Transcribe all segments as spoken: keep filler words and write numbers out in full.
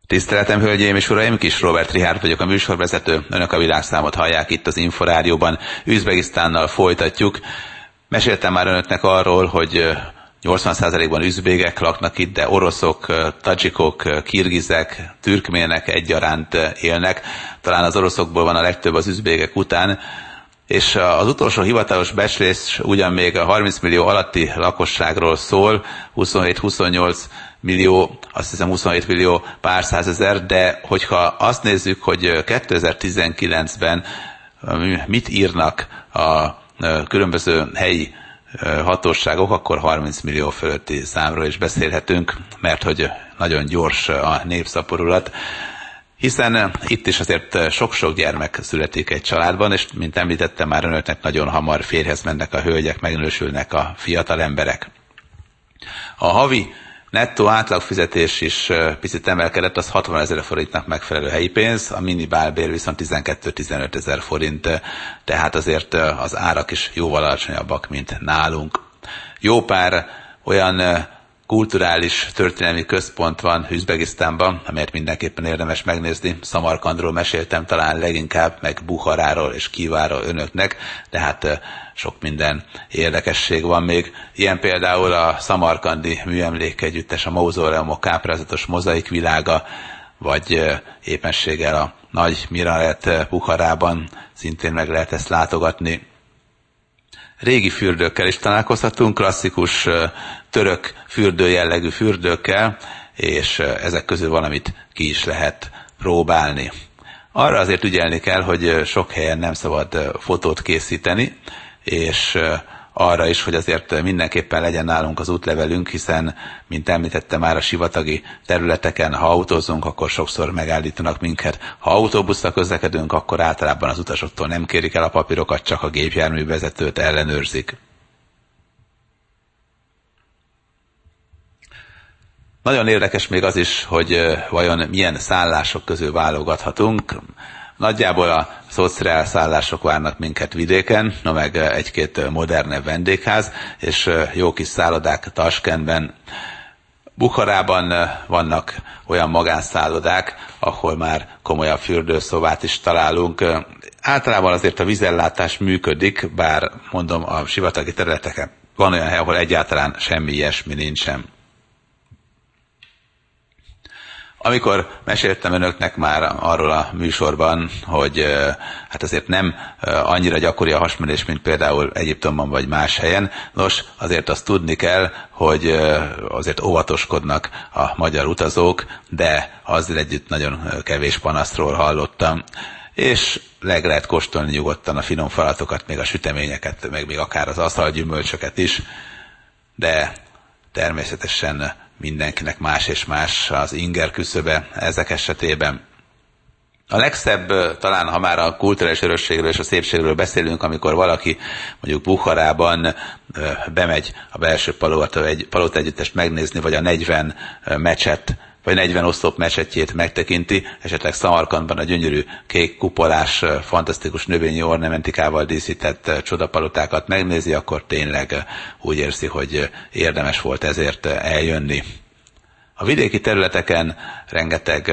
Tiszteletem, hölgyeim és uraim, Kis Róbert Richárd vagyok, a műsorvezető. Önök a világszámot hallják itt az Inforádióban. Üzbegisztánnal folytatjuk. Meséltem már önöknek arról, hogy nyolcvan százalékban üzbégek laknak itt, de oroszok, tadzsikok, kirgizek, türkmének egyaránt élnek. Talán az oroszokból van a legtöbb az üzbégek után. És az utolsó hivatalos becslés ugyan még a harminc millió alatti lakosságról szól, huszonhét-huszonnyolc millió, azt hiszem huszonhét millió pár százezer, de hogyha azt nézzük, hogy kétezer-tizenkilencben mit írnak a különböző helyi hatóságok, akkor harminc millió fölötti számról is beszélhetünk, mert hogy nagyon gyors a népszaporulat. Hiszen itt is azért sok-sok gyermek születik egy családban, és mint említettem már önöknek, nagyon hamar férjhez mennek a hölgyek, megnősülnek a fiatal emberek. A havi nettó átlagfizetés is picit emelkedett, az hatvanezer forintnak megfelelő helyi pénz, a minimálbér viszont tizenkettő-tizenöt ezer forint, tehát azért az árak is jóval alacsonyabbak, mint nálunk. Jó pár olyan kulturális, történelmi központ van Üzbegisztánban, amelyet mindenképpen érdemes megnézni. Szamarkandról meséltem talán leginkább, meg Bukharáról és Kíváról önöknek, de hát sok minden érdekesség van még. Ilyen például a szamarkandi műemlékegyüttes, a mauzóleumok káprázatos mozaik világa, vagy éppenséggel a nagy minaret Bukharában szintén meg lehet ezt látogatni. Régi fürdőkkel is találkozhatunk, klasszikus török fürdő jellegű fürdőkkel, és ezek közül valamit ki is lehet próbálni. Arra azért ügyelni kell, hogy sok helyen nem szabad fotót készíteni, és arra is, hogy azért mindenképpen legyen nálunk az útlevelünk, hiszen, mint említettem már, a sivatagi területeken, ha autózunk, akkor sokszor megállítanak minket. Ha autóbusszal közlekedünk, akkor általában az utasoktól nem kérik el a papírokat, csak a gépjárművezetőt ellenőrzik. Nagyon érdekes még az is, hogy vajon milyen szállások közül válogathatunk. Nagyjából a szociál szállások várnak minket vidéken, no meg egy-két modernebb vendégház, és jó kis szállodák Taskentben. Bukharában vannak olyan magánszállodák, ahol már komolyabb fürdőszobát is találunk. Általában azért a vízellátás működik, bár mondom, a sivatagi területeken van olyan hely, ahol egyáltalán semmi ilyesmi nincsen. Amikor meséltem önöknek már arról a műsorban, hogy hát azért nem annyira gyakori a hasmenés, mint például Egyiptomban vagy más helyen, nos, azért azt tudni kell, hogy azért óvatoskodnak a magyar utazók, de azzal együtt nagyon kevés panaszról hallottam. És meg lehet kóstolni nyugodtan a finom falatokat, még a süteményeket, meg még akár az aszalgyümölcsöket is, de természetesen mindenkinek más és más az inger küszöbe ezek esetében. A legszebb talán, ha már a kulturális örökségről és a szépségről beszélünk, amikor valaki mondjuk Bukharában bemegy a belső palota, egy, palota együttest megnézni, vagy a negyven mecset, vagy negyven oszlop mecsetjét megtekinti, esetleg Szamarkandban a gyönyörű kék kupolás, fantasztikus növényi ornamentikával díszített csodapalotákat megnézi, akkor tényleg úgy érzi, hogy érdemes volt ezért eljönni. A vidéki területeken rengeteg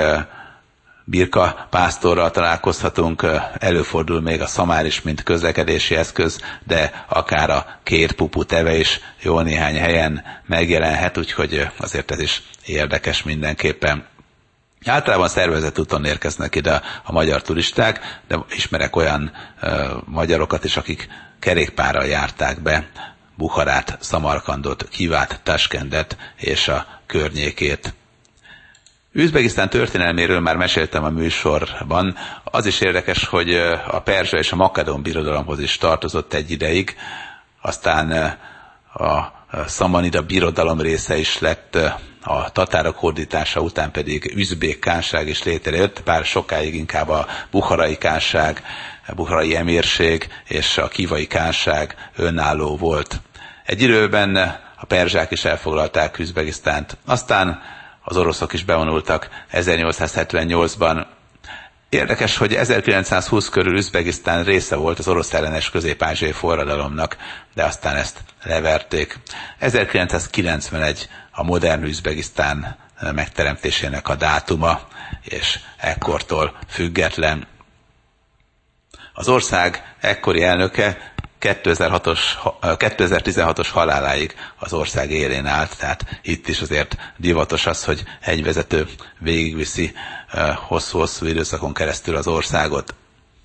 birka pásztorral találkozhatunk, előfordul még a szamár is, mint közlekedési eszköz, de akár a két pupu teve is jó néhány helyen megjelenhet, úgyhogy azért ez is érdekes mindenképpen. Általában szervezett úton érkeznek ide a magyar turisták, de ismerek olyan uh, magyarokat is, akik kerékpárral járták be Bukharát, Szamarkandot, Kivát, Taskentet és a környékét. Üzbegisztán történelméről már meséltem a műsorban. Az is érdekes, hogy a perzsa és a makedón birodalomhoz is tartozott egy ideig, aztán a Szamanida birodalom része is lett, a tatárok hódítása után pedig üzbék kánság is létrejött, bár sokáig inkább a bukharai kánság, a bukharai emírség és a kívai kánság önálló volt. Egy időben a perzsák is elfoglalták Üzbegisztánt, aztán az oroszok is bevonultak ezernyolcszázhetvennyolcban. Érdekes, hogy ezerkilencszázhúsz körül Üzbegisztán része volt az orosz ellenes közép-ázsiai forradalomnak, de aztán ezt leverték. ezerkilencszázkilencvenegy a modern Üzbegisztán megteremtésének a dátuma. és ekkortól független. Az ország ekkori elnöke kétezer-tizenhatos haláláig az ország élén állt, tehát itt is azért divatos az, hogy egy vezető végigviszi hosszú-hosszú időszakon keresztül az országot.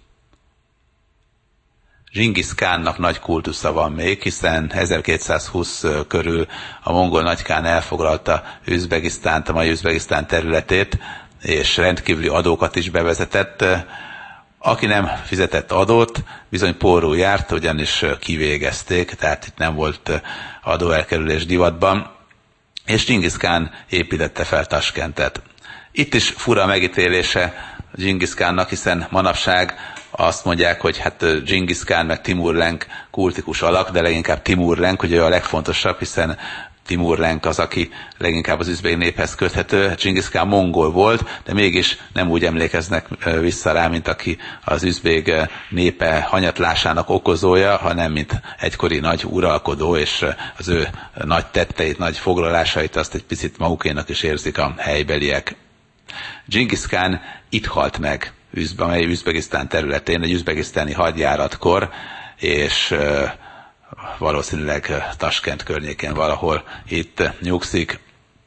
Dzsingisz Kánnak nagy kultusza van még, hiszen ezerkétszázhúsz körül a mongol nagykán elfoglalta Üzbegisztánt, a mai Üzbegisztán területét, és rendkívüli adókat is bevezetett. Aki nem fizetett adót, bizony pórul járt, ugyanis kivégezték, tehát itt nem volt adóelkerülés divatban, és Dzsingisz Kán építette fel Taskentet. Itt is fura megítélése Dzsingisz Kánnak, hiszen manapság azt mondják, hogy hát Dzsingisz Kán meg Timur Lenk kultikus alak, de leginkább Timur Lenk, ugye a legfontosabb, hiszen Timur Lenk az, aki leginkább az üzbég néphez köthető. Dzsingisz Kán mongol volt, de mégis nem úgy emlékeznek vissza rá, mint aki az üzbég népe hanyatlásának okozója, hanem mint egykori nagy uralkodó, és az ő nagy tetteit, nagy foglalásait azt egy picit magukénak is érzik a helybeliek. Dzsingisz Kán itt halt meg, amely Üzbegisztán területén, egy üzbegisztáni hadjáratkor, és valószínűleg Taskent környékén valahol itt nyugszik.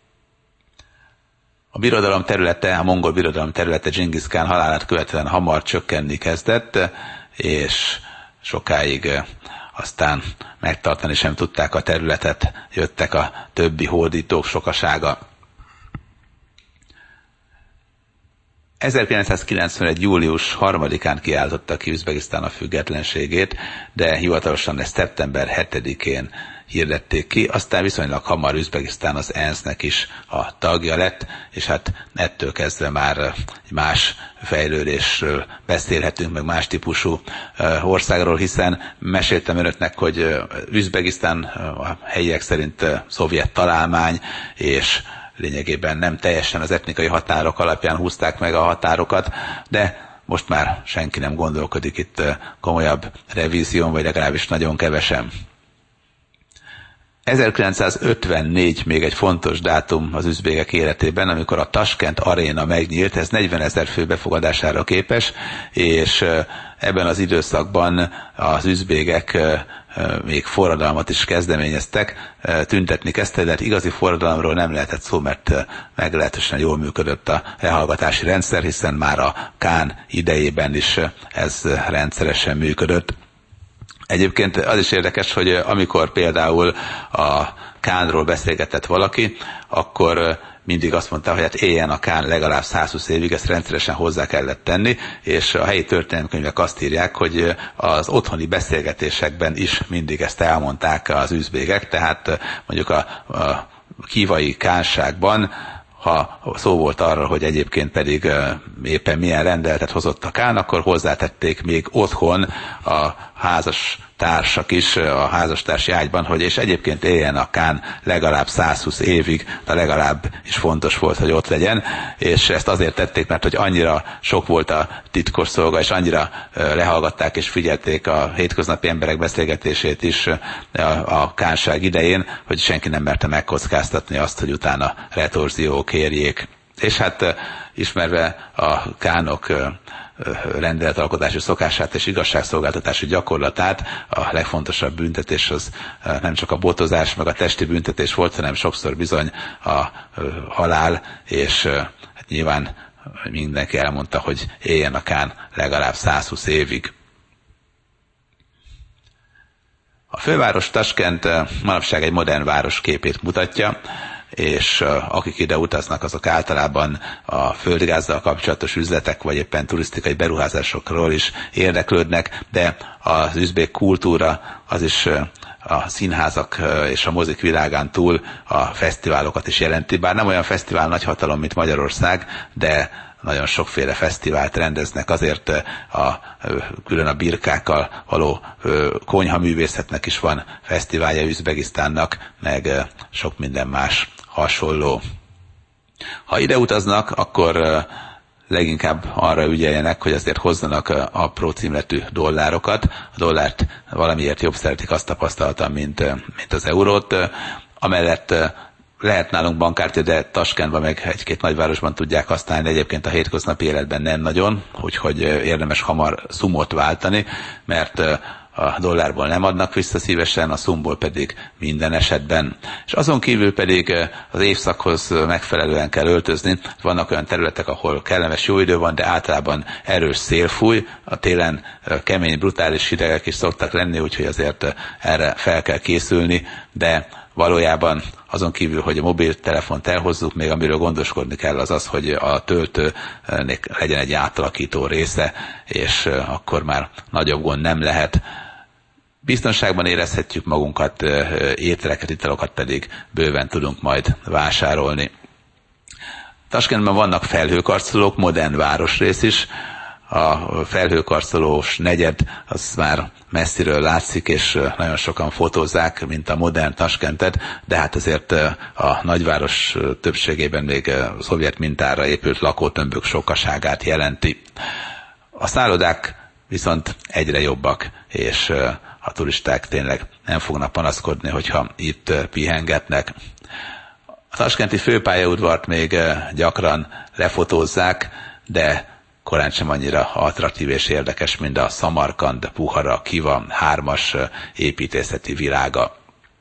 A birodalom területe, a mongol birodalom területe Dzsingisz Kán halálát követően hamar csökkenni kezdett, és sokáig aztán megtartani sem tudták a területet, jöttek a többi hódítók sokasága. ezerkilencszázkilencvenegy. július harmadikán kiáltotta ki Üzbegisztán a függetlenségét, de hivatalosan ezt szeptember hetedikén hirdették ki, aztán viszonylag hamar Üzbegisztán az é en es-nek is a tagja lett, és hát ettől kezdve már egy más fejlődésről beszélhetünk, meg más típusú országról, hiszen meséltem önöknek, hogy Üzbegisztán a helyiek szerint szovjet találmány, és lényegében nem teljesen az etnikai határok alapján húzták meg a határokat, de most már senki nem gondolkodik itt komolyabb revízión, vagy legalábbis nagyon kevesen. ezerkilencszázötvennégy még egy fontos dátum az üzbégek életében, amikor a Taskent aréna megnyílt, ez negyvenezer fő befogadására képes, és ebben az időszakban az üzbégek még forradalmat is kezdeményeztek, tüntetni kezdtek, de hát igazi forradalomról nem lehetett szó, mert meglehetősen jól működött a lehallgatási rendszer, hiszen már a Kán idejében is ez rendszeresen működött. Egyébként az is érdekes, hogy amikor például a Kánról beszélgetett valaki, akkor mindig azt mondta, hogy hát éljen a Kán legalább százhúsz évig, ezt rendszeresen hozzá kellett tenni, és a helyi történelemkönyvek azt írják, hogy az otthoni beszélgetésekben is mindig ezt elmondták az üzbégek, tehát mondjuk a, a kívai kánságban, ha szó volt arra, hogy egyébként pedig éppen milyen rendeletet hozott a Kán, akkor hozzátették még otthon a házas társak is a házastársi ágyban, hogy és egyébként éljen a Kán legalább százhúsz évig, de legalább is fontos volt, hogy ott legyen, és ezt azért tették, mert hogy annyira sok volt a titkos szolga, és annyira lehallgatták és figyelték a hétköznapi emberek beszélgetését is a kánság idején, hogy senki nem merte megkockáztatni azt, hogy utána retorziók érjék. És hát ismerve a kánok rendeletalkotási szokását és igazságszolgáltatási gyakorlatát, a legfontosabb büntetés az nem csak a botozás, meg a testi büntetés volt, hanem sokszor bizony a halál, és hát nyilván mindenki elmondta, hogy éljen a Kán legalább százhúsz évig. A főváros Taskent manapság egy modern város képét mutatja, és akik ide utaznak, azok általában a földgázzal kapcsolatos üzletek, vagy éppen turisztikai beruházásokról is érdeklődnek, de az üzbég kultúra az is a színházak és a mozik világán túl a fesztiválokat is jelenti, bár nem olyan fesztivál nagyhatalom, mint Magyarország, de nagyon sokféle fesztivált rendeznek, azért a, külön a birkákkal való konyhaművészetnek is van fesztiválja Üzbegisztánnak, meg sok minden más hasonló. Ha ide utaznak, akkor leginkább arra ügyeljenek, hogy azért hozzanak apró címletű dollárokat. A dollárt valamiért jobb szeretik, azt tapasztaltam, mint, mint az eurót. Amellett lehet nálunk bankkártya, de Taskentben meg egy-két nagyvárosban tudják használni, egyébként a hétköznapi életben nem nagyon, úgyhogy érdemes hamar szumot váltani, mert a dollárból nem adnak vissza szívesen, a szumból pedig minden esetben. És azon kívül pedig az évszakhoz megfelelően kell öltözni. Vannak olyan területek, ahol kellemes jó idő van, de általában erős szél fúj. A télen kemény, brutális hidegek is szoktak lenni, úgyhogy azért erre fel kell készülni, de valójában azon kívül, hogy a mobiltelefont elhozzuk, még amiről gondoskodni kell, az az, hogy a töltőnek legyen egy átalakító része, és akkor már nagyobb gond nem lehet. Biztonságban érezhetjük magunkat, ételeket, italokat pedig bőven tudunk majd vásárolni. Taskentben vannak felhőkarcolók, modern városrész is. A felhőkarcolós negyed az már messziről látszik, és nagyon sokan fotózzák, mint a modern Taskentet, de hát azért a nagyváros többségében még szovjet mintára épült lakótömbök sokaságát jelenti. A szállodák viszont egyre jobbak, és a turisták tényleg nem fognak panaszkodni, hogyha itt pihengetnek. A taskenti főpályaudvart még gyakran lefotózzák, de korán sem annyira attraktív és érdekes, mint a Szamarkand, Buhara, Kiva hármas építészeti virága.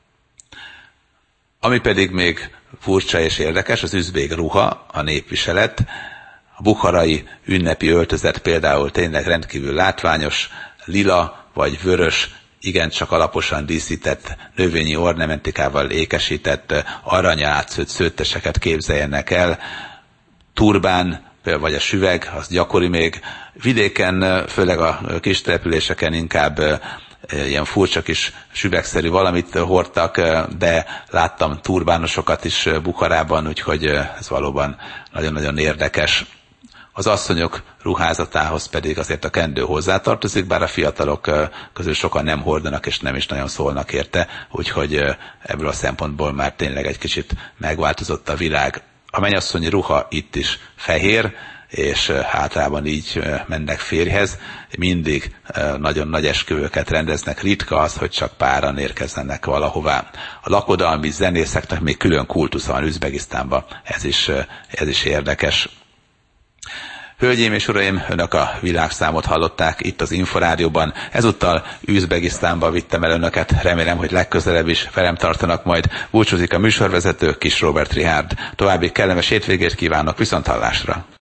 Ami pedig még furcsa és érdekes, az üzbég ruha, a népviselet. A bukharai ünnepi öltözet például tényleg rendkívül látványos, lila vagy vörös, igencsak alaposan díszített, növényi ornamentikával ékesített, aranyal átszőtt szőtteseket képzeljenek el, turbán, vagy a süveg, az gyakori még. Vidéken, főleg a kis településeken inkább ilyen furcsa kis süvegszerű valamit hordtak, de láttam turbánosokat is Bukharában, úgyhogy ez valóban nagyon-nagyon érdekes. Az asszonyok ruházatához pedig azért a kendő hozzátartozik, bár a fiatalok közül sokan nem hordanak és nem is nagyon szólnak érte, úgyhogy ebből a szempontból már tényleg egy kicsit megváltozott a világ. A mennyasszonyi ruha itt is fehér, és általában így mennek férjhez. Mindig nagyon nagy esküvőket rendeznek, ritka az, hogy csak páran érkezzenek valahová. A lakodalmi zenészeknek még külön kultusza van Üzbegisztánban, ez is, ez is érdekes. Hölgyeim és uraim, önök a világszámot hallották itt az Inforádióban. Ezúttal Üzbegisztánba vittem el önöket, remélem, hogy legközelebb is velem tartanak majd. Búcsúzik a műsorvezető, Kis Róbert Richárd. További kellemes hétvégét kívánok, viszonthallásra!